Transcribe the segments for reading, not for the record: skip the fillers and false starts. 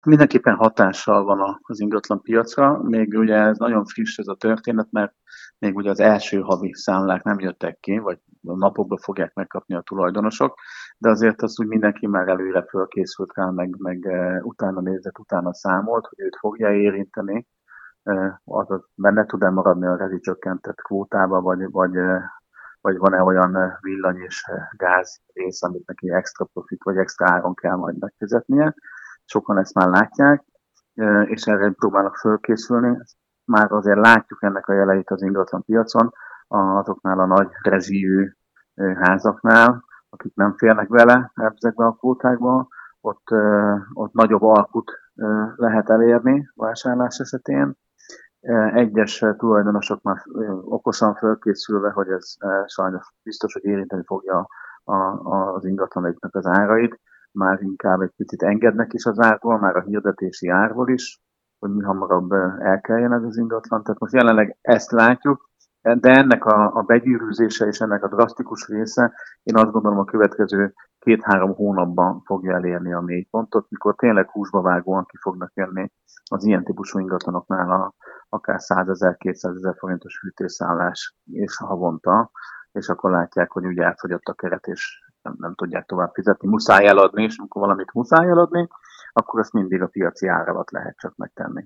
Mindenképpen hatással van az ingatlan piacra, még ugye ez nagyon friss ez a történet, mert még ugye az első havi számlák nem jöttek ki, vagy a napokban fogják megkapni a tulajdonosok, de azért az úgy mindenki már előre fölkészült rá, meg utána nézett, utána számolt, hogy őt fogja érinteni, azaz benne tud-e maradni a rezsicsökkentett kvótába, vagy van-e olyan villany és gáz rész, amit neki extra profit vagy extra áron kell majd megfizetnie. Sokan ezt már látják, és erre próbálnak fölkészülni. Már azért látjuk ennek a jeleit az ingatlan piacon, azoknál a nagy rezsijű házaknál, akik nem férnek bele ezekbe a kvótákba, ott nagyobb alkut lehet elérni vásárlás esetén. Egyes tulajdonosok már okosan fölkészülve, hogy ez sajnos biztos, hogy érinteni fogja az ingatlanoknak az árait, már inkább egy picit engednek is az árból, már a hirdetési árból is, hogy mi hamarabb elkeljen ez az ingatlan. Tehát most jelenleg ezt látjuk, de ennek a begyűrűzése és ennek a drasztikus része, én azt gondolom a következő 2-3 hónapban fogja elérni a mélypontot, mikor tényleg húsba vágóan ki fognak jönni az ilyen típusú ingatlanoknál akár 100 000, 200 000 forintos fűtésszállás és havonta, és akkor látják, hogy ugye elfogyott a keret, és nem tudják tovább fizetni, muszáj eladni, és amikor valamit muszáj eladni, akkor ezt mindig a piaci ár alatt lehet csak megtenni.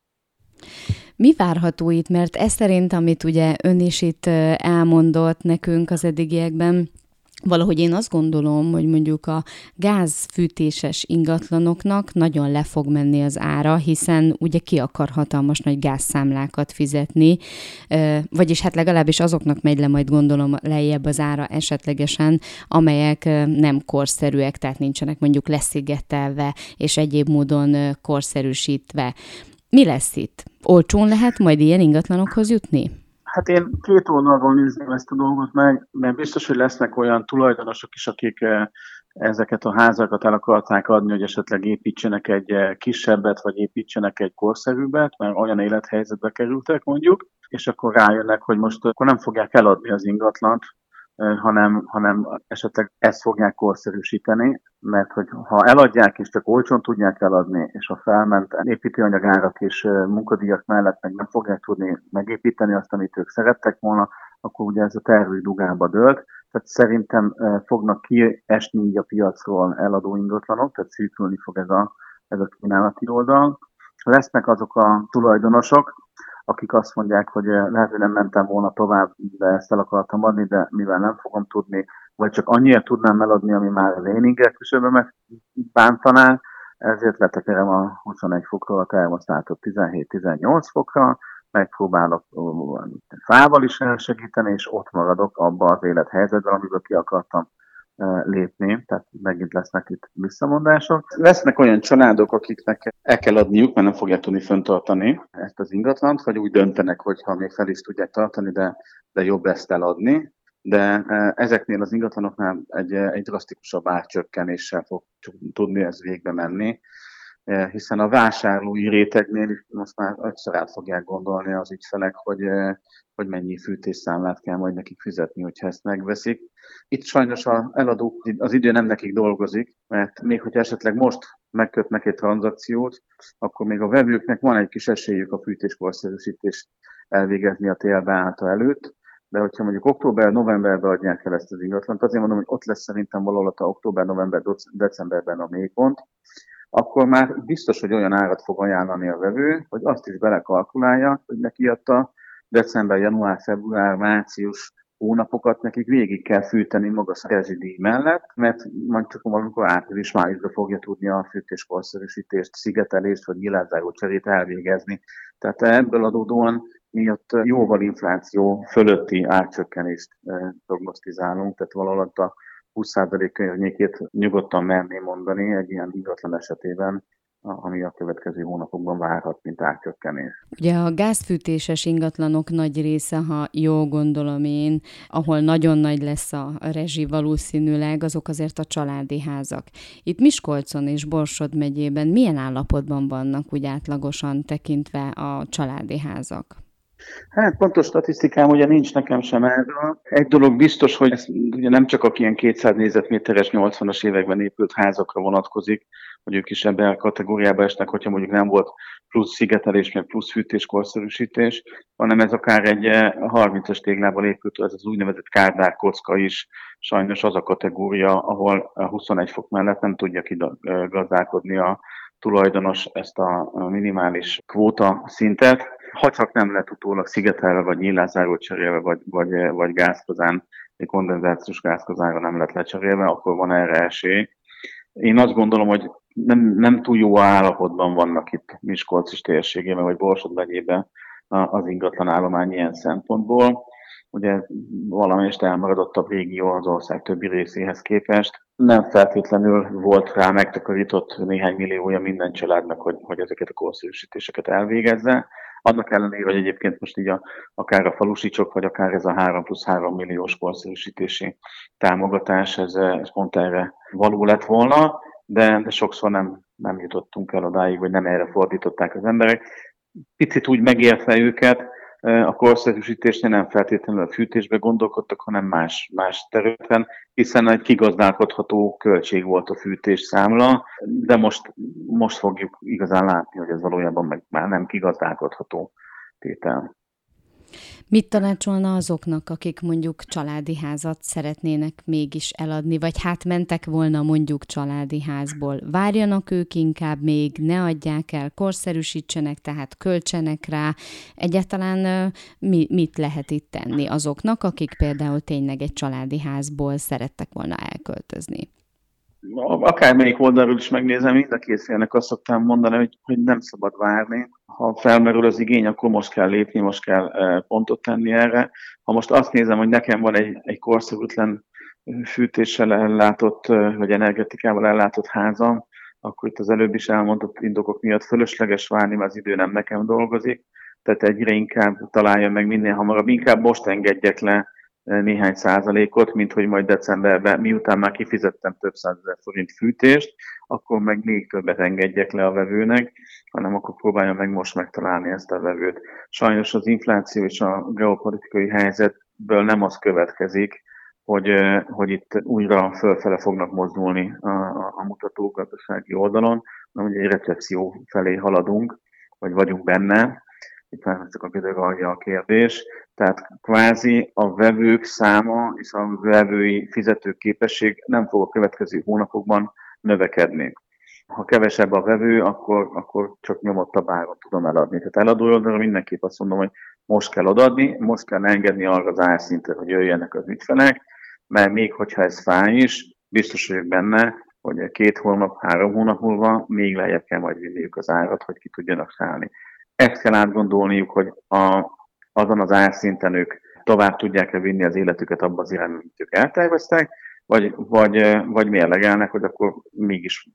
Mi várható itt? Mert ez szerint, amit ugye ön is itt elmondott nekünk az eddigiekben, valahogy én azt gondolom, hogy mondjuk a gázfűtéses ingatlanoknak nagyon le fog menni az ára, hiszen ugye ki akar hatalmas nagy gázszámlákat fizetni, vagyis hát legalábbis azoknak megy le majd gondolom lejjebb az ára esetlegesen, amelyek nem korszerűek, tehát nincsenek mondjuk leszigetelve és egyéb módon korszerűsítve. Mi lesz itt? Olcsón lehet majd ilyen ingatlanokhoz jutni? Hát én két oldalról nézném ezt a dolgot meg, mert biztos, hogy lesznek olyan tulajdonosok is, akik ezeket a házakat el akarták adni, hogy esetleg építsenek egy kisebbet, vagy építsenek egy korszerűbbet, mert olyan élethelyzetbe kerültek mondjuk, és akkor rájönnek, hogy most akkor nem fogják eladni az ingatlant, hanem esetleg ezt fogják korszerűsíteni, mert hogy ha eladják és csak olcsón tudják eladni, és a felment építőanyagárak és munkadíjak mellett meg nem fogják tudni megépíteni azt, amit ők szerettek volna, akkor ugye ez a tervük dugába dőlt. Tehát szerintem fognak kiesni így a piacról eladó ingatlanok, tehát szűkülni fog ez a kínálati oldal. Lesznek azok a tulajdonosok, akik azt mondják, hogy lehet, hogy nem mentem volna tovább, de ezt el akartam adni, de mivel nem fogom tudni, vagy csak annyira tudnám eladni, ami már az én inger küszöbömet bántaná, ezért letekerem a 21 fokról a termosztátot 17-18 fokra, megpróbálok fával is elsegíteni, és ott maradok abba az élethelyzetben, amiből ki akartam lépni, tehát megint lesznek itt visszamondások. Lesznek olyan családok, akiknek el kell adniuk, mert nem fogják tudni fenntartani ezt az ingatlant, vagy úgy döntenek, hogy ha még fel is tudják tartani, de jobb ezt eladni. De ezeknél az ingatlanoknál egy drasztikusabb árcsökkenéssel fog tudni ez végbe menni, hiszen a vásárlói rétegnél is most már egyszer át fogják gondolni az ügyfelek, hogy mennyi fűtésszámlát kell majd nekik fizetni, hogyha ezt megveszik. Itt sajnos az eladók, az idő nem nekik dolgozik, mert még hogyha esetleg most megkötnek egy tranzakciót, akkor még a vevőknek van egy kis esélyük a fűtéskorszerűsítést elvégezni a télbeállata előtt, de hogyha mondjuk október-novemberben adják el ezt az ingatlant, azért mondom, hogy ott lesz szerintem valahol a október-november-decemberben a mélypont, akkor már biztos, hogy olyan árat fog ajánlani a vevő, hogy azt is belekalkulálja, hogy neki ott a december, január, február, március hónapokat nekik végig kell fűteni magas rezsidíj mellett, mert majd csak valamikor április-májusban fogja tudni a fűtéskorszerűsítést, szigetelést vagy nyilázáró cserét elvégezni. Tehát ebből adódóan mi ott jóval infláció fölötti árcsökkenést prognosztizálunk, tehát valahol a 20% környékét nyugodtan merném mondani egy ilyen ingatlan esetében, ami a következő hónapokban várhat, mint árcsökkenés. Ugye a gázfűtéses ingatlanok nagy része, ha jól gondolom én, ahol nagyon nagy lesz a rezsi valószínűleg, azok azért a családi házak. Itt Miskolcon és Borsod megyében milyen állapotban vannak úgy átlagosan tekintve a családi házak? Hát pontos statisztikám ugye nincs nekem sem erről. Egy dolog biztos, hogy ez ugye nem csak a ilyen 200 négyzetméteres 80-as években épült házakra vonatkozik, hogy ők is ebben a kategóriába esnek, hogyha mondjuk nem volt plusz szigetelés, meg plusz fűtés, korszerűsítés, hanem ez akár egy 30-as téglából épült, ez az úgynevezett Kádár kocka is sajnos az a kategória, ahol a 21 fok mellett nem tudja kigazdálkodni a tulajdonos ezt a minimális kvóta szintet, ha csak nem lett utólag szigetelve, vagy nyílászáról cserélve, vagy gázkazán, egy kondenzációs gázkazánra nem lett lecserélve, akkor van erre esély. Én azt gondolom, hogy nem túl jó állapotban vannak itt Miskolc térségében, vagy Borsod megyében az ingatlan állomány ilyen szempontból. Ugye valamelyest elmaradottabb régió az ország többi részéhez képest. Nem feltétlenül volt rá megtakarított néhány milliója minden családnak, hogy ezeket a korszerűsítéseket elvégezze. Annak ellenére, hogy egyébként most így akár a falusicsok, vagy akár ez a 3+3 milliós korszerűsítési támogatás, ez pont erre való lett volna, de sokszor nem jutottunk el odáig, vagy nem erre fordították az emberek. Picit úgy megértve őket, a korszerűsítésnél nem feltétlenül a fűtésbe gondolkodtak, hanem más területen, hiszen egy kigazdálkodható költség volt a fűtésszámla, de most fogjuk igazán látni, hogy ez valójában meg már nem kigazdálkodható tétel. Mit tanácsolna azoknak, akik mondjuk családi házat szeretnének mégis eladni, vagy hát mentek volna mondjuk családi házból? Várjanak ők inkább még, ne adják el, korszerűsítsenek, tehát költsenek rá. Egyáltalán mit lehet itt tenni azoknak, akik például tényleg egy családi házból szerettek volna elköltözni? Akármelyik oldalról is megnézem, mind a két félnek azt szoktam mondani, hogy nem szabad várni. Ha felmerül az igény, akkor most kell lépni, most kell pontot tenni erre. Ha most azt nézem, hogy nekem van egy korszerűtlen fűtéssel ellátott, vagy energetikával ellátott házam, akkor itt az előbb is elmondott indokok miatt fölösleges várni, mert az idő nem nekem dolgozik. Tehát egyre inkább találja meg minél hamarabb. Inkább most engedjek le néhány százalékot, mint hogy majd decemberben, miután már kifizettem több százezer forint fűtést, akkor meg még többet engedjek le a vevőnek, hanem akkor próbáljam meg most megtalálni ezt a vevőt. Sajnos az infláció és a geopolitikai helyzetből nem az következik, hogy itt újra fölfele fognak mozdulni a mutatók gazdasági oldalon, hanem ugye egy recesszió felé haladunk, vagy vagyunk benne. Itt már csak a gödör alja a kérdés. Tehát kvázi a vevők száma és a vevői fizetőképesség nem fog a következő hónapokban növekedni. Ha kevesebb a vevő, akkor csak nyomottabb áron tudom eladni. Tehát eladó oldalra mindenképp azt mondom, hogy most kell odaadni, most kell engedni arra az árszintre, hogy jöjjenek az ügyfelek, mert még hogyha ez fáj is, biztos vagyok benne, hogy 2 hónap, 3 hónap múlva még lejjebb kell majd vinniük az árat, hogy ki tudjanak szállni. Ezt kell átgondolniuk, hogy azon az árszinten ők tovább tudják-e vinni az életüket abba az irányba, amit ők elterveztek, vagy mérlegelnek, hogy akkor mégis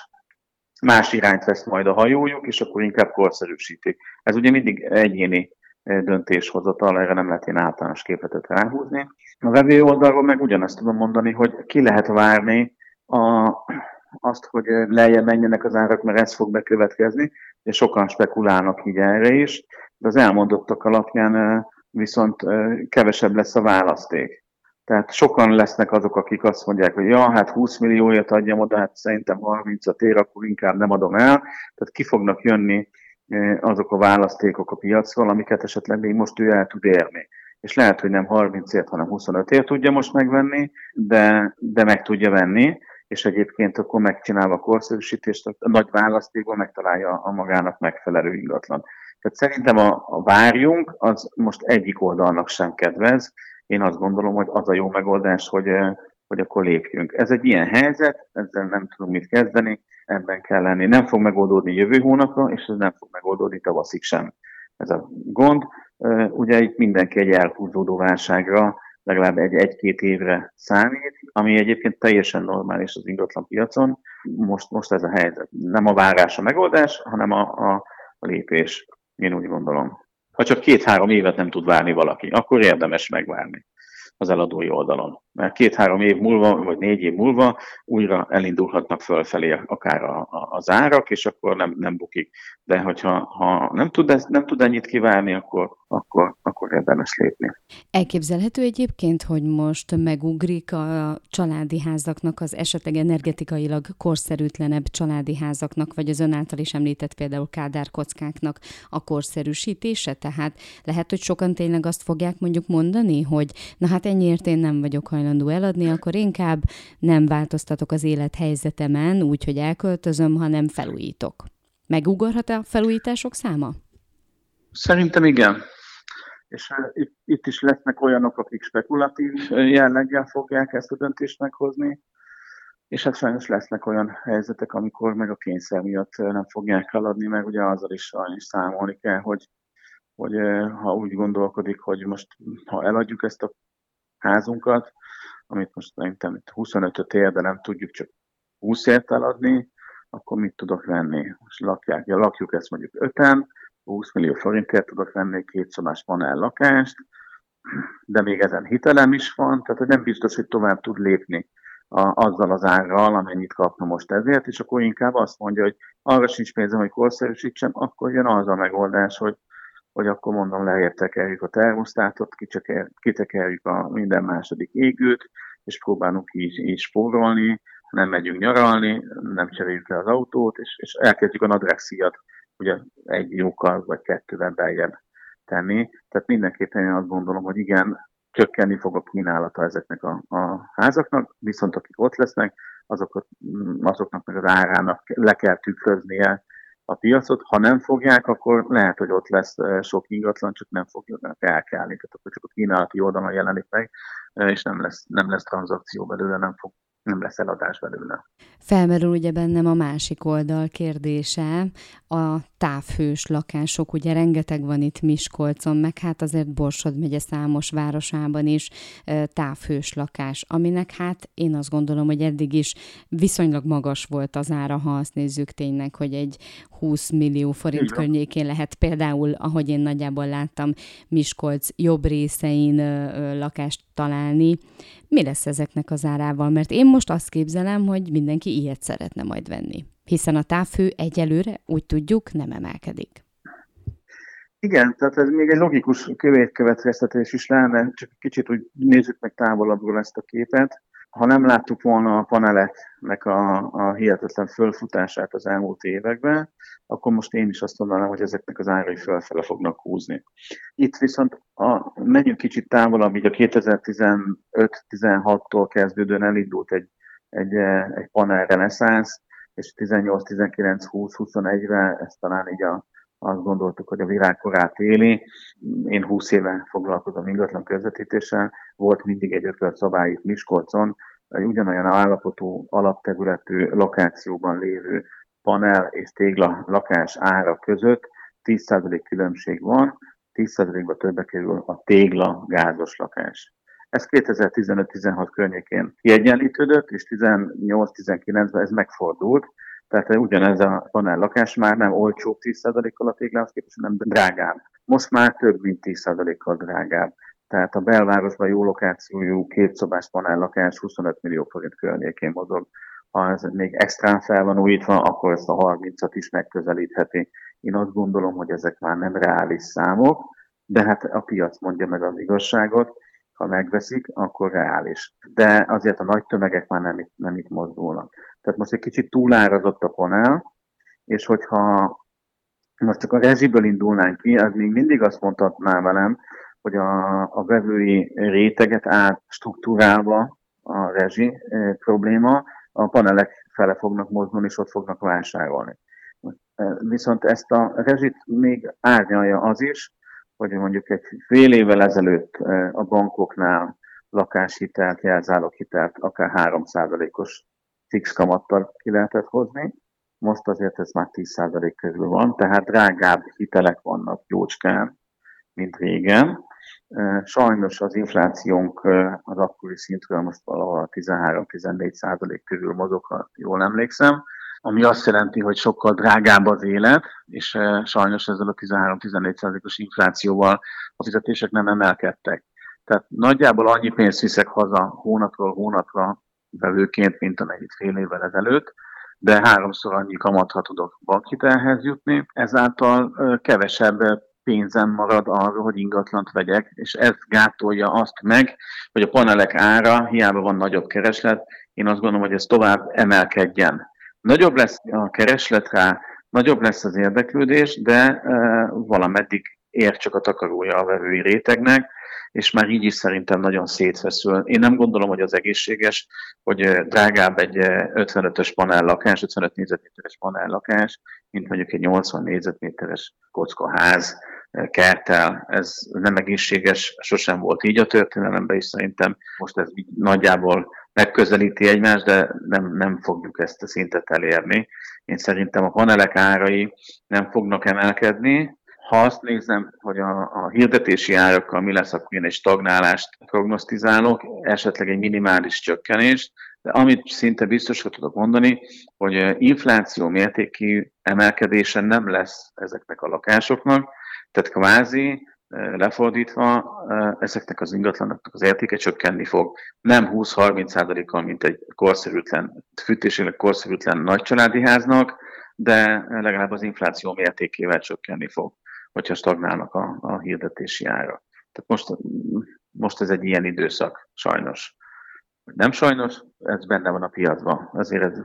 más irányt vesz majd a hajójuk, és akkor inkább korszerűsítik. Ez ugye mindig egyéni döntéshozatal, erre nem lehet ilyen általános képletet ráhúzni. A vevő oldalról meg ugyanezt tudom mondani, hogy ki lehet várni azt, hogy lejjebb menjenek az árak, mert ez fog bekövetkezni, és sokan spekulálnak így erre is, de az elmondottak alapján viszont kevesebb lesz a választék. Tehát sokan lesznek azok, akik azt mondják, hogy hát 20 millióért adjam oda, hát szerintem 30-at ér, akkor inkább nem adom el. Tehát ki fognak jönni azok a választékok a piacról, amiket esetleg még most ő el tud érni. És lehet, hogy nem 30-ért, hanem 25-ért tudja most megvenni, de meg tudja venni, és egyébként akkor megcsinálva a korszerűsítést, a nagy választékban megtalálja a magának megfelelő ingatlan. Tehát szerintem a várjunk, az most egyik oldalnak sem kedvez. Én azt gondolom, hogy az a jó megoldás, hogy akkor lépjünk. Ez egy ilyen helyzet, ezzel nem tudunk mit kezdeni, ebben kell lenni. Nem fog megoldódni jövő hónapra, és ez nem fog megoldódni tavaszig sem. Ez a gond. Ugye itt mindenki egy elhúzódó válságra, legalább egy-két évre számít, ami egyébként teljesen normális az ingatlan piacon. Most ez a helyzet. Nem a várás a megoldás, hanem a lépés, én úgy gondolom. Ha csak 2-3 évet nem tud várni valaki, akkor érdemes megvárni az eladói oldalon. mert 2-3 év múlva, vagy 4 év múlva újra elindulhatnak fölfelé akár az árak, és akkor nem bukik. De hogyha nem tud ennyit kivárni, akkor érdemes lépni. Elképzelhető egyébként, hogy most megugrik a családi házaknak, az esetleg energetikailag korszerűtlenebb családi házaknak, vagy az ön által is említett például kádárkockáknak a korszerűsítése? Tehát lehet, hogy sokan tényleg azt fogják mondjuk mondani, hogy na hát ennyiért én nem vagyok hajlandó eladni, akkor inkább nem változtatok az élethelyzetemen, úgyhogy elköltözöm, hanem felújítok. Megugorhat a felújítások száma? Szerintem igen. És itt is lesznek olyanok, akik spekulatív jelleggel fogják ezt a döntést meghozni, és hát sajnos lesznek olyan helyzetek, amikor meg a kényszer miatt nem fogják eladni, meg ugye azzal is sajnos számolni kell, hogy ha úgy gondolkodik, hogy most ha eladjuk ezt a házunkat, amit most szerintem 25-öt ér, de nem tudjuk csak 20-ért eladni, akkor mit tudok venni? Most lakjuk ezt mondjuk 5-en, 20 millió forintért tudok venni egy 2 szobás panel lakást, de még ezen hitelem is van, tehát nem biztos, hogy tovább tud lépni azzal az árral, amennyit kapna most ezért, és akkor inkább azt mondja, hogy arra sincs pénzem, hogy korszerűsítsem, akkor jön az a megoldás, hogy akkor mondom, lejjebb tekerjük a termosztátot, kitekerjük a minden második égőt, és próbálunk így spórolni, nem megyünk nyaralni, nem cseréljük el az autót, és elkezdjük a nadrágszíjat ugye 1 lyukkal vagy 2-vel beljebb tenni. Tehát mindenképpen én azt gondolom, hogy igen, csökkenni fog a kínálata ezeknek a házaknak, viszont akik ott lesznek, azoknak meg az árának le kell tükröznie a piacot. Ha nem fogják, akkor lehet, hogy ott lesz sok ingatlan, csak nem fogják elkelni. Tehát akkor csak a kínálati oldalon jelenik meg, és nem lesz tranzakció belőle, nem lesz eladás belőle. Felmerül ugye bennem a másik oldal kérdése, a távhős lakások, ugye rengeteg van itt Miskolcon, meg hát azért Borsod megye számos városában is távhős lakás, aminek hát én azt gondolom, hogy eddig is viszonylag magas volt az ára, ha azt nézzük tényleg, hogy egy 20 millió forint környékén lehet például, ahogy én nagyjából láttam, Miskolc jobb részein lakást találni. Mi lesz ezeknek az árával? Mert én most azt képzelem, hogy mindenki ilyet szeretne majd venni. Hiszen a távhő egyelőre, úgy tudjuk, nem emelkedik. Igen, tehát ez még egy logikus következtetés is lenne, csak kicsit úgy nézzük meg távolabbról ezt a képet. Ha nem láttuk volna a paneleknek a hihetetlen fölfutását az elmúlt években, akkor most én is azt mondanám, hogy ezeknek az árai fölfele fognak húzni. Itt viszont menjünk kicsit távolabb, így a 2015-16-tól kezdődően elindult egy panel reneszánsz, és 18, 19, 20, 21-re ezt talán így azt gondoltuk, hogy a virágkorát éli. Én 20 éve foglalkozom ingatlan közvetítéssel, volt mindig egy ötletszabály itt Miskolcon, egy ugyanolyan állapotú, alapterületű lokációban lévő panel és tégla lakás ára között 10% különbség van, 10%-ba többe kerül a tégla gázos lakás. Ez 2015-16 környékén kiegyenlítődött, és 18-19-ben ez megfordult. Tehát ugyanez a panel lakás már nem olcsóbb 10%-kal a téglához képest, hanem drágább. Most már több mint 10%-kal drágább. Tehát a belvárosban jó lokációjú 2 szobás panel lakás 25 millió forint környékén mozog. Ha ez még extrán fel van újítva, akkor ezt a 30-at is megközelítheti. Én azt gondolom, hogy ezek már nem reális számok, de hát a piac mondja meg az igazságot, ha megveszik, akkor reális. De azért a nagy tömegek már nem itt mozdulnak. Tehát most egy kicsit túlárazott a panel, és hogyha most csak a rezsiből indulnánk ki, az még mindig azt mondhatná velem, hogy a vevői réteget átstruktúrálva a rezsi probléma, a panelek fele fognak mozdulni, és ott fognak vásárolni. Viszont ezt a rezsit még árnyalja az is, hogy mondjuk egy fél évvel ezelőtt a bankoknál lakáshitelt, jelzáloghitelt akár 3%-os fix kamattal ki lehetett hozni. Most azért ez már 10% körül van, tehát drágább hitelek vannak jócskán, mint régen. Sajnos az inflációnk az akkori szintről most valahol 13-14% körül mozog, ha jól emlékszem, ami azt jelenti, hogy sokkal drágább az élet, és sajnos ezzel a 13-14%-os inflációval a fizetések nem emelkedtek. Tehát nagyjából annyi pénzt viszek haza hónapról hónapra vevőként, mint amennyit fél évvel ezelőtt, de 3-szor annyi kamatha tudok bankhitelhez jutni, ezáltal kevesebb pénzem marad arra, hogy ingatlant vegyek, és ez gátolja azt meg, hogy a panelek ára, hiába van nagyobb kereslet, én azt gondolom, hogy ez tovább emelkedjen. Nagyobb lesz a kereslet rá, nagyobb lesz az érdeklődés, de valameddig ér csak a takarója a vevői rétegnek, és már így is szerintem nagyon szétfeszül. Én nem gondolom, hogy az egészséges, hogy drágább egy 55-ös panellakás, 55 négyzetméteres panellakás, mint mondjuk egy 80 négyzetméteres kockaház kerttel. Ez nem egészséges, sosem volt így a történelemben, és szerintem most ez nagyjából megközelíti egymást, de nem fogjuk ezt a szintet elérni. Én szerintem a panelek árai nem fognak emelkedni. Ha azt nézem, hogy a hirdetési árakkal mi lesz, akkor én egy stagnálást prognosztizálok, esetleg egy minimális csökkenést, de amit szinte biztosra tudok mondani, hogy infláció mértékű emelkedése nem lesz ezeknek a lakásoknak, tehát kvázi lefordítva ezeknek az ingatlanoknak az értéke csökkenni fog. Nem 20-30%-kal, mint egy korszerűtlen, fűtésileg korszerűtlen nagycsaládi háznak, de legalább az infláció mértékével csökkenni fog, hogyha stagnálnak a hirdetési ára. Tehát most ez egy ilyen időszak, sajnos. Nem sajnos, ez benne van a piacban. Azért ez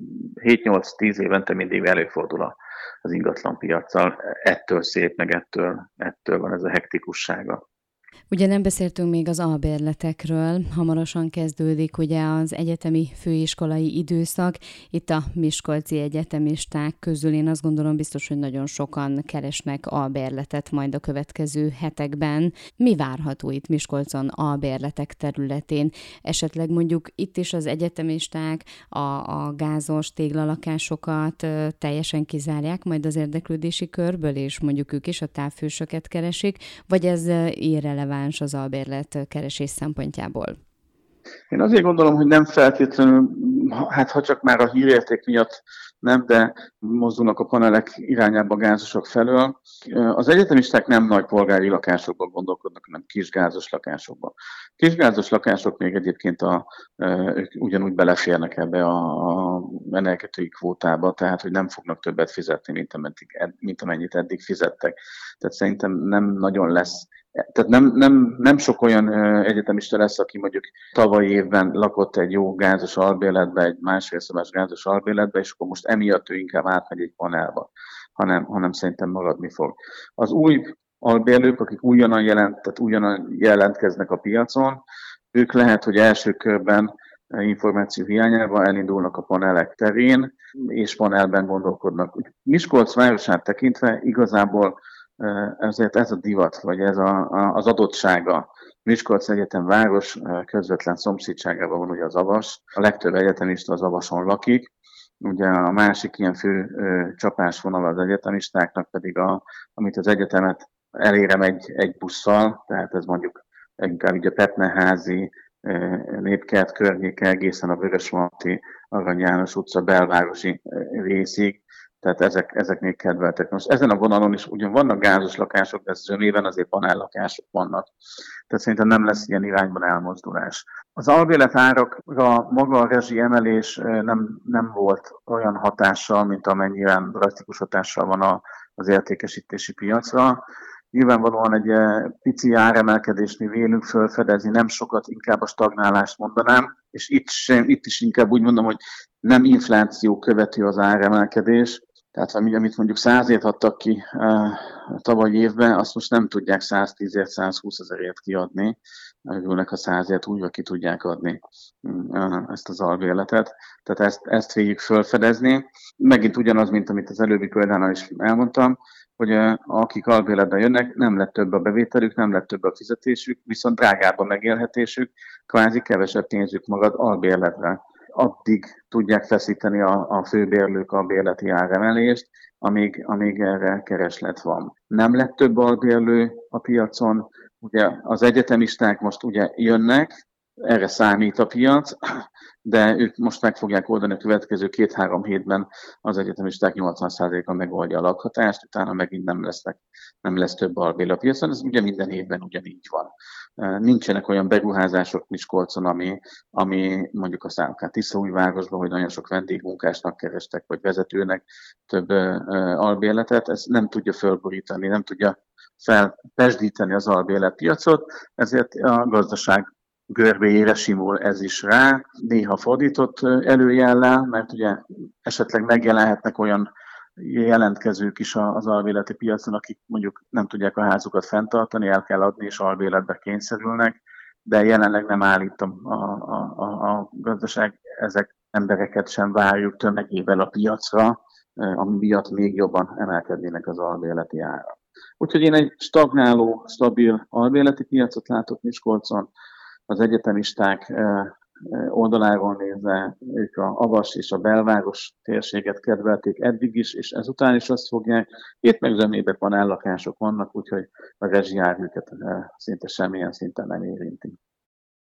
7-8-10 évente mindig előfordul az ingatlan piaccal. Ettől szép, meg ettől van ez a hektikussága. Ugye nem beszéltünk még az albérletekről, hamarosan kezdődik ugye az egyetemi főiskolai időszak. Itt a miskolci egyetemisták közül én azt gondolom biztos, hogy nagyon sokan keresnek albérletet majd a következő hetekben. Mi várható itt Miskolcon albérletek területén? Esetleg mondjuk itt is az egyetemisták a gázos téglalakásokat teljesen kizárják majd az érdeklődési körből, és mondjuk ők is a távfősöket keresik, vagy ez irreleváns az albérlet keresés szempontjából? Én azért gondolom, hogy nem feltétlenül, hát ha csak már a hírérték miatt nem, de mozdulnak a panelek irányába a gázosok felől. Az egyetemisták nem nagy polgári lakásokban gondolkodnak, hanem kisgázos lakásokban. Kisgázos lakások még egyébként ők ugyanúgy beleférnek ebbe a meneketői kvótába, tehát hogy nem fognak többet fizetni, mint amennyit eddig fizettek. Tehát szerintem nem nagyon lesz. Tehát nem sok olyan egyetemista lesz, aki mondjuk tavalyi évben lakott egy jó gázos albérletbe, egy másfél szobás gázos albérletbe, és akkor most emiatt ő inkább átmegy egy panelba, hanem szerintem maradni fog. Az új albérlők, akik újonnan jelentkeznek a piacon, ők lehet, hogy első körben információ hiányában elindulnak a panelek terén, és panelben gondolkodnak. Miskolc városát tekintve igazából ezért ez a divat, vagy ez az adottsága. Miskolc Egyetem város közvetlen szomszédságában van ugye az Avas. A legtöbb egyetemista az Avason lakik. Ugye a másik ilyen fő csapásvonal az egyetemistáknak pedig, amit az egyetemet elérem egy busszal, tehát ez mondjuk inkább így a Petneházi, Népkert környéke egészen a Vörösmarty, Arany János utca belvárosi részig. Tehát ezeknél kedveltek. Most ezen a vonalon is ugyan vannak gázos lakások, de zömében azért panellakások vannak. Tehát szerintem nem lesz ilyen irányban elmozdulás. Az albérletárakra maga a rezsi emelés nem volt olyan hatással, mint amennyire drasztikus hatással van az értékesítési piacra. Nyilvánvalóan egy pici áremelkedést mi vélünk felfedezni, nem sokat, inkább a stagnálást mondanám, és itt is inkább úgy mondom, hogy nem infláció követő az áremelkedés. Tehát amit mondjuk 100-ért adtak ki tavaly évben, azt most nem tudják 110-ért, 120 ezerért kiadni. Örülnek, ha 100-ért újra ki tudják adni ezt az albérletet. Tehát ezt végig felfedezni. Megint ugyanaz, mint amit az előbbi példánál is elmondtam, hogy akik albérletben jönnek, nem lett több a bevételük, nem lett több a fizetésük, viszont drágább a megélhetésük, kvázi kevesebb pénzük marad albérletre. Addig tudják feszíteni a főbérlők a bérleti áremelést, amíg erre kereslet van. Nem lett több albérlő a piacon, ugye az egyetemisták most ugye jönnek, erre számít a piac, de ők most meg fogják oldani a következő 2-3 hétben, az egyetemisták 80%-a megoldja a lakhatást, utána megint nem lesz több albél a piacon, ez ugye minden évben ugyanígy van. Nincsenek olyan beruházások Miskolcon, ami mondjuk aztán akár Tiszaújvárosban, hogy nagyon sok vendégmunkásnak kerestek, vagy vezetőnek több albérletet, ez nem tudja fölborítani, nem tudja felpesdíteni az albérletpiacot, ezért a gazdaság görbéjére simul ez is rá, néha fordított előjellel, mert ugye esetleg megjelenhetnek olyan jelentkezők is az albérleti piacon, akik mondjuk nem tudják a házukat fenntartani, el kell adni, és albérletbe kényszerülnek, de jelenleg nem állít a gazdaság, ezek embereket sem várjuk tömegével a piacra, ami miatt még jobban emelkednének az albérleti árak. Úgyhogy én egy stagnáló, stabil albérleti piacot látok Miskolcon, az egyetemisták oldaláról nézve, ők a Avas és a belváros térséget kedvelték eddig is, és ezután is azt fogják. Itt meg zömében panellakások vannak, úgyhogy a rezsiár őket szinte semmilyen szinten nem érinti.